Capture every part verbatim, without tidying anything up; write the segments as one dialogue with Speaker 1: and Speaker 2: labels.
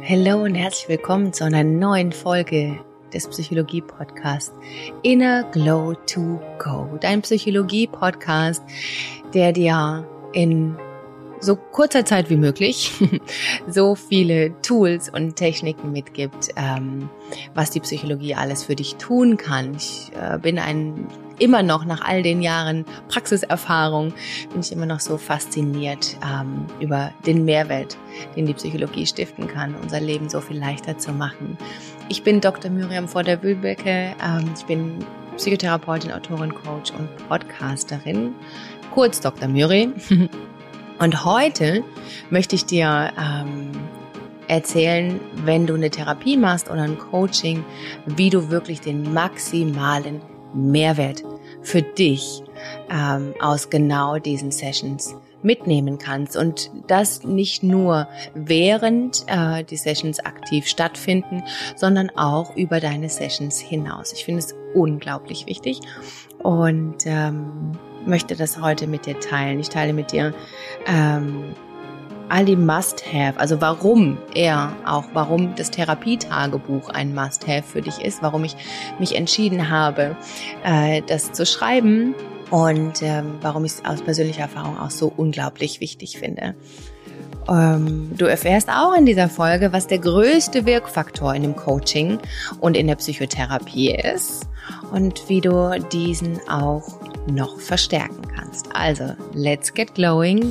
Speaker 1: Hallo und herzlich willkommen zu einer neuen Folge des Psychologie-Podcasts Inner Glow to Go. Dein Psychologie-Podcast, der dir in so kurzer Zeit wie möglich so viele Tools und Techniken mitgibt, ähm, was die Psychologie alles für dich tun kann. Ich äh, bin ein immer noch nach all den Jahren Praxiserfahrung bin ich immer noch so fasziniert ähm, über den Mehrwert, den die Psychologie stiften kann, unser Leben so viel leichter zu machen. Ich bin Doktor Miriam Vorder-Wülbecke. Ähm, ich bin Psychotherapeutin, Autorin, Coach und Podcasterin, kurz Doktor Miri. Und heute möchte ich dir ähm, erzählen, wenn du eine Therapie machst oder ein Coaching, wie du wirklich den maximalen Mehrwert für dich ähm, aus genau diesen Sessions mitnehmen kannst. Und das nicht nur während äh, die Sessions aktiv stattfinden, sondern auch über deine Sessions hinaus. Ich finde es unglaublich wichtig und ähm, möchte das heute mit dir teilen. Ich teile mit dir ähm, all die Must-Have, also warum er auch, warum das Therapietagebuch ein Must-Have für dich ist, warum ich mich entschieden habe, äh, das zu schreiben und ähm, warum ich es aus persönlicher Erfahrung auch so unglaublich wichtig finde. Ähm, du erfährst auch in dieser Folge, was der größte Wirkfaktor in dem Coaching und in der Psychotherapie ist und wie du diesen auch noch verstärken kannst. Also, let's get glowing!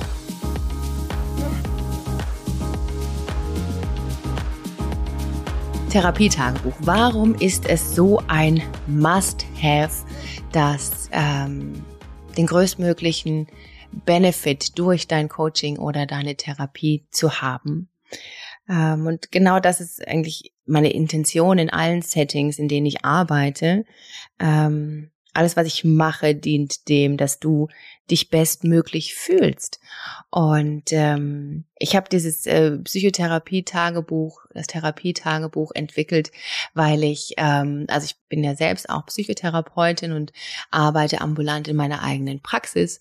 Speaker 1: Therapietagebuch. Warum ist es so ein Must-Have, das ähm, den größtmöglichen Benefit durch dein Coaching oder deine Therapie zu haben? Ähm, und genau das ist eigentlich meine Intention in allen Settings, in denen ich arbeite. Ähm, alles, was ich mache, dient dem, dass du dich bestmöglich fühlst. Und ähm, ich habe dieses äh, Psychotherapie-Tagebuch, das Therapietagebuch entwickelt, weil ich, ähm, also ich bin ja selbst auch Psychotherapeutin und arbeite ambulant in meiner eigenen Praxis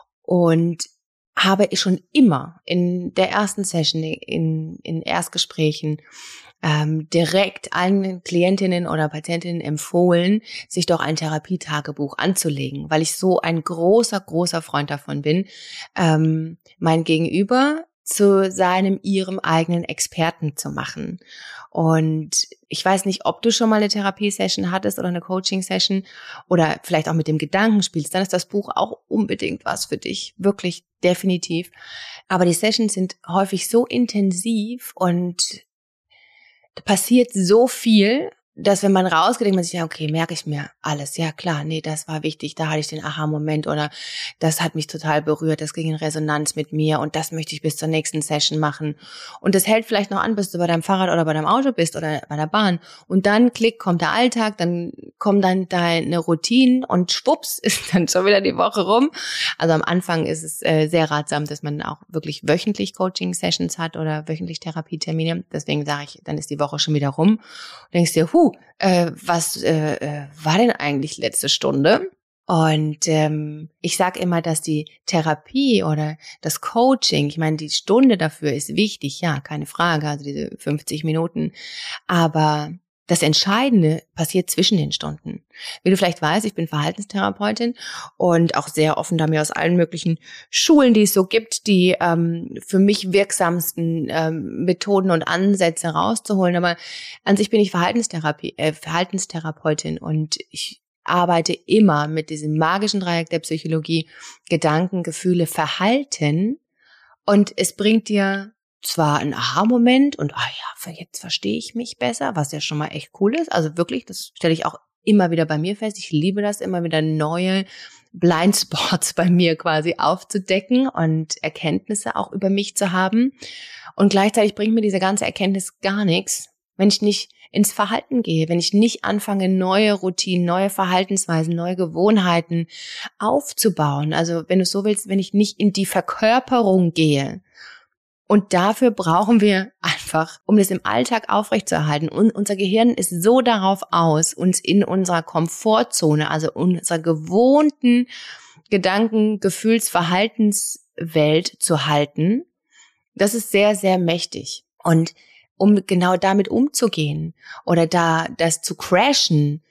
Speaker 1: und habe ich schon immer in der ersten Session, in, in Erstgesprächen, ähm, direkt allen Klientinnen oder Patientinnen empfohlen, sich doch ein Therapietagebuch anzulegen, weil ich so ein großer, großer Freund davon bin, ähm, mein Gegenüber zu seinem, ihrem eigenen Experten zu machen. Und ich weiß nicht, ob du schon mal eine Therapiesession hattest oder eine Coaching-Session oder vielleicht auch mit dem Gedanken spielst, dann ist das Buch auch unbedingt was für dich. Wirklich, definitiv. Aber die Sessions sind häufig so intensiv und da passiert so viel, dass wenn man rausgeht, denkt man sich, ja, okay, merke ich mir alles. Ja, klar, nee, das war wichtig, da hatte ich den Aha-Moment oder das hat mich total berührt, das ging in Resonanz mit mir und das möchte ich bis zur nächsten Session machen. Und das hält vielleicht noch an, bis du bei deinem Fahrrad oder bei deinem Auto bist oder bei der Bahn. Und dann, klick, kommt der Alltag, dann kommen dann deine Routinen und schwupps ist dann schon wieder die Woche rum. Also am Anfang ist es äh, sehr ratsam, dass man auch wirklich wöchentlich Coaching-Sessions hat oder wöchentlich Therapietermine. Deswegen sage ich, dann ist die Woche schon wieder rum. Und denkst dir, huh, Äh, was äh, äh, war denn eigentlich letzte Stunde? Und ähm, ich sage immer, dass die Therapie oder das Coaching, ich meine, die Stunde dafür ist wichtig, ja, keine Frage, also diese fünfzig Minuten, aber das Entscheidende passiert zwischen den Stunden. Wie du vielleicht weißt, ich bin Verhaltenstherapeutin und auch sehr offen da mir aus allen möglichen Schulen, die es so gibt, die ähm, für mich wirksamsten ähm, Methoden und Ansätze rauszuholen. Aber an sich bin ich Verhaltenstherapie, äh, Verhaltenstherapeutin und ich arbeite immer mit diesem magischen Dreieck der Psychologie, Gedanken, Gefühle, Verhalten und es bringt dir zwar ein Aha-Moment und, ah ja, jetzt verstehe ich mich besser, was ja schon mal echt cool ist. Also wirklich, das stelle ich auch immer wieder bei mir fest. Ich liebe das, immer wieder neue Blindspots bei mir quasi aufzudecken und Erkenntnisse auch über mich zu haben. Und gleichzeitig bringt mir diese ganze Erkenntnis gar nichts, wenn ich nicht ins Verhalten gehe, wenn ich nicht anfange, neue Routinen, neue Verhaltensweisen, neue Gewohnheiten aufzubauen. Also wenn du so willst, wenn ich nicht in die Verkörperung gehe. Und dafür brauchen wir einfach, um das im Alltag aufrechtzuerhalten. Und unser Gehirn ist so darauf aus, uns in unserer Komfortzone, also unserer gewohnten Gedanken-, Gefühls-, Verhaltenswelt zu halten. Das ist sehr, sehr mächtig. Und um genau damit umzugehen oder da das zu crashen,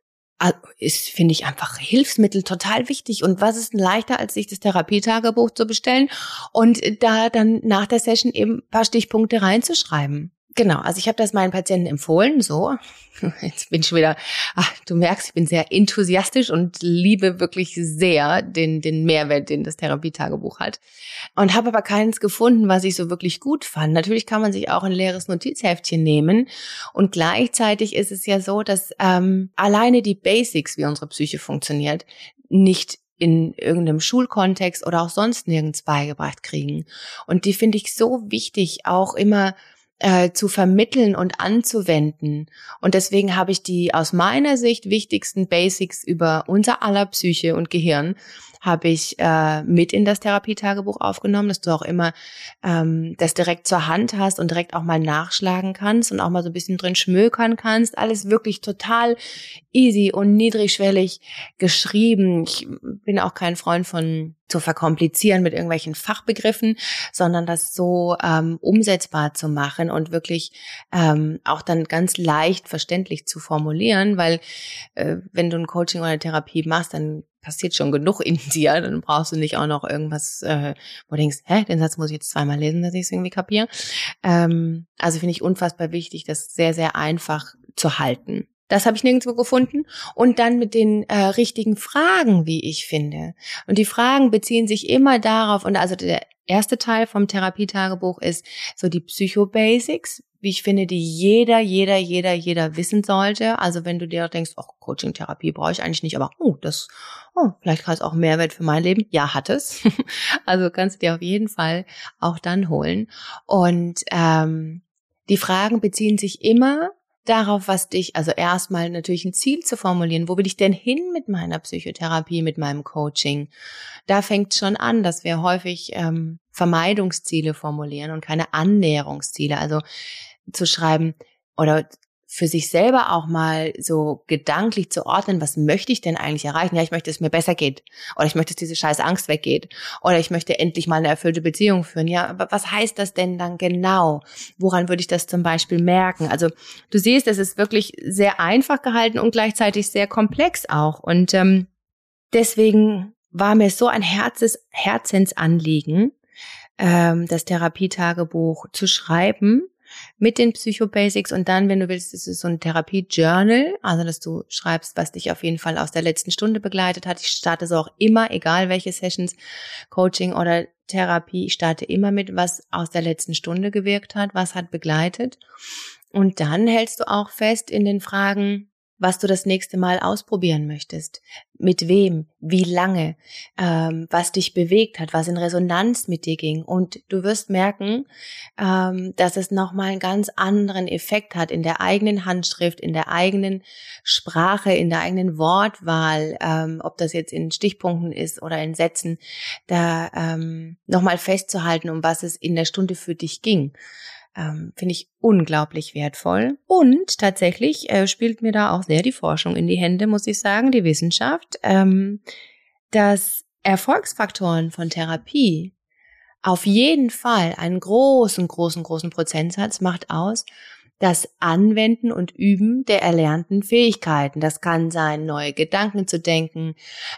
Speaker 1: ist, finde ich, einfach Hilfsmittel total wichtig. Und was ist denn leichter, als sich das Therapietagebuch zu bestellen und da dann nach der Session eben ein paar Stichpunkte reinzuschreiben? Genau, also ich habe das meinen Patienten empfohlen, so. Jetzt bin ich schon wieder, ach, du merkst, ich bin sehr enthusiastisch und liebe wirklich sehr den den Mehrwert, den das Therapietagebuch hat. Und habe aber keins gefunden, was ich so wirklich gut fand. Natürlich kann man sich auch ein leeres Notizheftchen nehmen. Und gleichzeitig ist es ja so, dass ähm, alleine die Basics, wie unsere Psyche funktioniert, nicht in irgendeinem Schulkontext oder auch sonst nirgends beigebracht kriegen. Und die finde ich so wichtig, auch immer Äh, zu vermitteln und anzuwenden. Und deswegen habe ich die aus meiner Sicht wichtigsten Basics über unser aller Psyche und Gehirn habe ich äh, mit in das Therapietagebuch aufgenommen, dass du auch immer ähm, das direkt zur Hand hast und direkt auch mal nachschlagen kannst und auch mal so ein bisschen drin schmökern kannst. Alles wirklich total easy und niedrigschwellig geschrieben. Ich bin auch kein Freund von zu verkomplizieren mit irgendwelchen Fachbegriffen, sondern das so ähm, umsetzbar zu machen und wirklich ähm, auch dann ganz leicht verständlich zu formulieren, weil äh, wenn du ein Coaching oder eine Therapie machst, dann passiert schon genug in dir, dann brauchst du nicht auch noch irgendwas, äh, wo du denkst, hä, den Satz muss ich jetzt zweimal lesen, dass ich es irgendwie kapiere. Ähm, also finde ich unfassbar wichtig, das sehr, sehr einfach zu halten. Das habe ich nirgendwo gefunden. Und dann mit den äh, richtigen Fragen, wie ich finde. Und die Fragen beziehen sich immer darauf, und also der erste Teil vom Therapietagebuch ist so die Psycho-Basics, wie ich finde, die jeder, jeder, jeder, jeder wissen sollte. Also wenn du dir denkst, oh, Coaching, Therapie brauche ich eigentlich nicht, aber oh, das, oh, vielleicht hat es auch Mehrwert für mein Leben. Ja, hat es. Also kannst du dir auf jeden Fall auch dann holen. Und ähm, die Fragen beziehen sich immer darauf, was dich, also erstmal natürlich ein Ziel zu formulieren. Wo will ich denn hin mit meiner Psychotherapie, mit meinem Coaching? Da fängt es schon an, dass wir häufig ähm, Vermeidungsziele formulieren und keine Annäherungsziele. Also zu schreiben oder für sich selber auch mal so gedanklich zu ordnen, was möchte ich denn eigentlich erreichen? Ja, ich möchte, dass es mir besser geht. Oder ich möchte, dass diese scheiß Angst weggeht. Oder ich möchte endlich mal eine erfüllte Beziehung führen. Ja, aber was heißt das denn dann genau? Woran würde ich das zum Beispiel merken? Also du siehst, es ist wirklich sehr einfach gehalten und gleichzeitig sehr komplex auch. Und ähm, deswegen war mir so ein Herzens, Herzensanliegen, ähm, das Therapietagebuch zu schreiben, mit den Psycho-Basics, und dann, wenn du willst, ist es so ein Therapie-Journal, also dass du schreibst, was dich auf jeden Fall aus der letzten Stunde begleitet hat. Ich starte so auch immer, egal welche Sessions, Coaching oder Therapie, ich starte immer mit, was aus der letzten Stunde gewirkt hat, was hat begleitet. Und dann hältst du auch fest in den Fragen, was du das nächste Mal ausprobieren möchtest, mit wem, wie lange, ähm, was dich bewegt hat, was in Resonanz mit dir ging. Und du wirst merken, ähm, dass es nochmal einen ganz anderen Effekt hat in der eigenen Handschrift, in der eigenen Sprache, in der eigenen Wortwahl, ähm, ob das jetzt in Stichpunkten ist oder in Sätzen, da ähm, nochmal festzuhalten, um was es in der Stunde für dich ging. Ähm, finde ich unglaublich wertvoll. Und tatsächlich äh, spielt mir da auch sehr die Forschung in die Hände, muss ich sagen, die Wissenschaft, ähm, dass Erfolgsfaktoren von Therapie auf jeden Fall einen großen, großen, großen Prozentsatz macht aus, das Anwenden und Üben der erlernten Fähigkeiten. Das kann sein, neue Gedanken zu denken,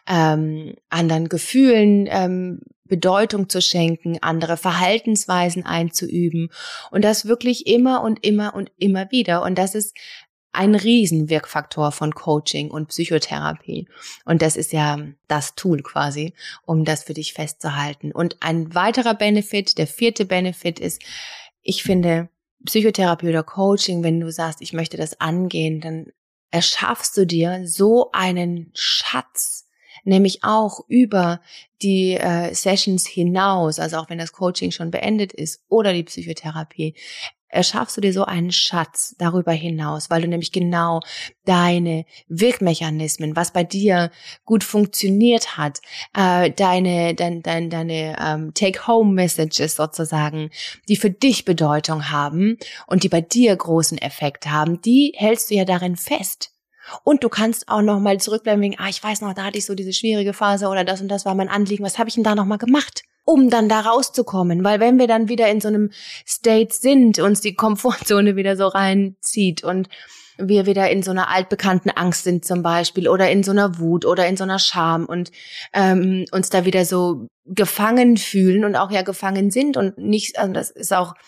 Speaker 1: ähm, anderen Gefühlen ähm, Bedeutung zu schenken, andere Verhaltensweisen einzuüben, und das wirklich immer und immer und immer wieder. Und das ist ein Riesenwirkfaktor von Coaching und Psychotherapie. Und das ist ja das Tool quasi, um das für dich festzuhalten. Und ein weiterer Benefit, der vierte Benefit ist, ich finde, Psychotherapie oder Coaching, wenn du sagst, ich möchte das angehen, dann erschaffst du dir so einen Schatz, nämlich auch über die äh, Sessions hinaus, also auch wenn das Coaching schon beendet ist oder die Psychotherapie, erschaffst du dir so einen Schatz darüber hinaus, weil du nämlich genau deine Wirkmechanismen, was bei dir gut funktioniert hat, äh, deine dein, dein, deine ähm, Take-Home-Messages sozusagen, die für dich Bedeutung haben und die bei dir großen Effekt haben, die hältst du ja darin fest. Und du kannst auch nochmal zurückbleiben wegen, ah, ich weiß noch, da hatte ich so diese schwierige Phase oder das und das war mein Anliegen, was habe ich denn da nochmal gemacht? um dann da rauszukommen. Weil wenn wir dann wieder in so einem State sind, uns die Komfortzone wieder so reinzieht und wir wieder in so einer altbekannten Angst sind zum Beispiel oder in so einer Wut oder in so einer Scham und ähm, uns da wieder so gefangen fühlen und auch ja gefangen sind und nicht, also das ist auch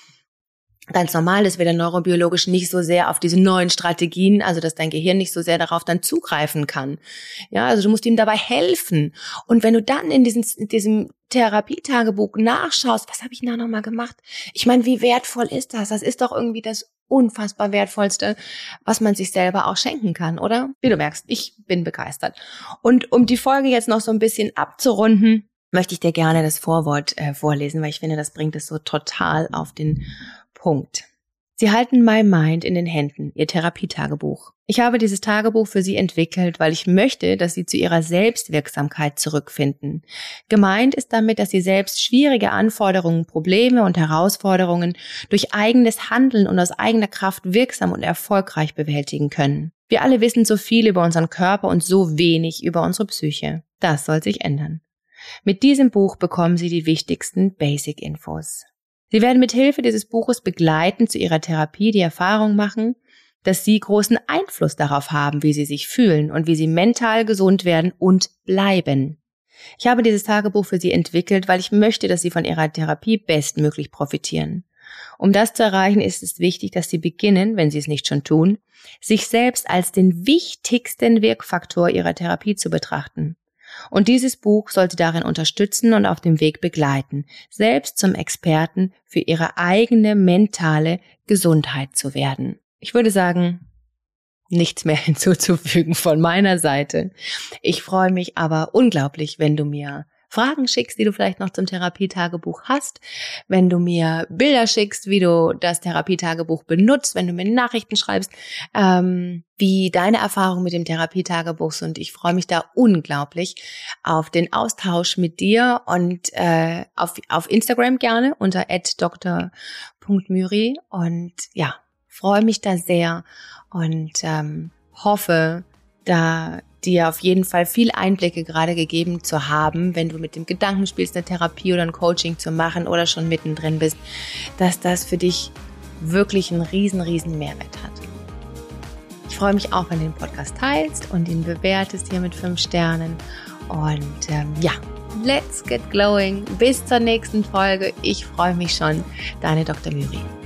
Speaker 1: ganz normal, dass wir dann neurobiologisch nicht so sehr auf diese neuen Strategien, also dass dein Gehirn nicht so sehr darauf dann zugreifen kann. Ja, also du musst ihm dabei helfen. Und wenn du dann in, diesen, in diesem Therapietagebuch nachschaust, was habe ich da nochmal gemacht? Ich meine, wie wertvoll ist das? Das ist doch irgendwie das unfassbar Wertvollste, was man sich selber auch schenken kann, oder? Wie du merkst, ich bin begeistert. Und um die Folge jetzt noch so ein bisschen abzurunden, möchte ich dir gerne das Vorwort äh, vorlesen, weil ich finde, das bringt es so total auf den Punkt. Sie halten My Mind in den Händen, Ihr Therapietagebuch. Ich habe dieses Tagebuch für Sie entwickelt, weil ich möchte, dass Sie zu Ihrer Selbstwirksamkeit zurückfinden. Gemeint ist damit, dass Sie selbst schwierige Anforderungen, Probleme und Herausforderungen durch eigenes Handeln und aus eigener Kraft wirksam und erfolgreich bewältigen können. Wir alle wissen so viel über unseren Körper und so wenig über unsere Psyche. Das soll sich ändern. Mit diesem Buch bekommen Sie die wichtigsten Basic-Infos. Sie werden mit Hilfe dieses Buches begleitend zu Ihrer Therapie die Erfahrung machen, dass Sie großen Einfluss darauf haben, wie Sie sich fühlen und wie Sie mental gesund werden und bleiben. Ich habe dieses Tagebuch für Sie entwickelt, weil ich möchte, dass Sie von Ihrer Therapie bestmöglich profitieren. Um das zu erreichen, ist es wichtig, dass Sie beginnen, wenn Sie es nicht schon tun, sich selbst als den wichtigsten Wirkfaktor Ihrer Therapie zu betrachten. Und dieses Buch sollte darin unterstützen und auf dem Weg begleiten, selbst zum Experten für Ihre eigene mentale Gesundheit zu werden. Ich würde sagen, nichts mehr hinzuzufügen von meiner Seite. Ich freue mich aber unglaublich, wenn du mir Fragen schickst, die du vielleicht noch zum Therapietagebuch hast, wenn du mir Bilder schickst, wie du das Therapietagebuch benutzt, wenn du mir Nachrichten schreibst, ähm, wie deine Erfahrungen mit dem Therapietagebuch sind. Ich freue mich da unglaublich auf den Austausch mit dir und äh, auf, auf Instagram gerne unter at doktor punkt myri und ja, freue mich da sehr und ähm, hoffe, da dir auf jeden Fall viel Einblicke gerade gegeben zu haben, wenn du mit dem Gedanken spielst, eine Therapie oder ein Coaching zu machen oder schon mittendrin bist, dass das für dich wirklich einen riesen, riesen Mehrwert hat. Ich freue mich auch, wenn du den Podcast teilst und ihn bewertest hier mit fünf Sternen. Und ähm, ja, let's get glowing. Bis zur nächsten Folge. Ich freue mich schon. Deine Doktor Myri.